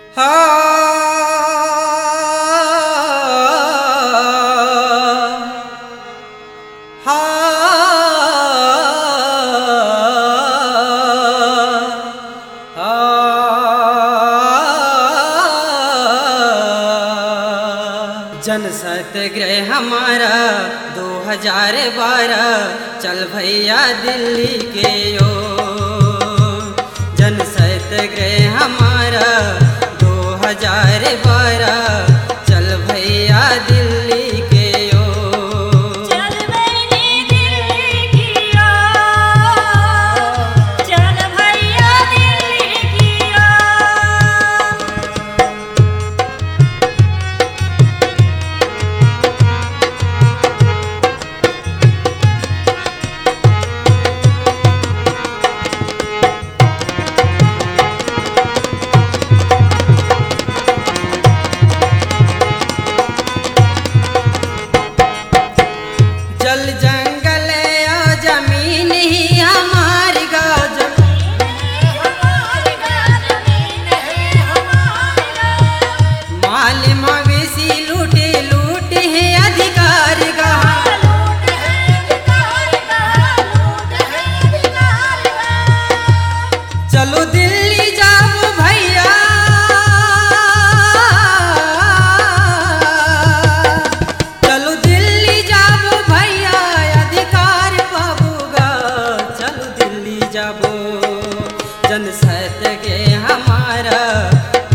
जन सत्याग्रह हमारा 2012 चल भैया दिल्ली के यो। जन सत्याग्रह हमारा 2012 चल भैया दिल्ली के यो। चल बनी दिल्ली की ओर, चल भैया दिल्ली की ओर। जल जंगल और जमीन ही हमारी गाज, हमारी गाज जमीन है हमारी गाज। माल मवेशी लूटे लूटे है अधिकार गा। लूट है अधिकार का, लूट है अधिकार का। चलो दिल्ली जाओ भैया, चलो दिल्ली जाओ भैया अधिकार पाबूगा। चलो दिल्ली जाबो जन सत्याग्रह हमारा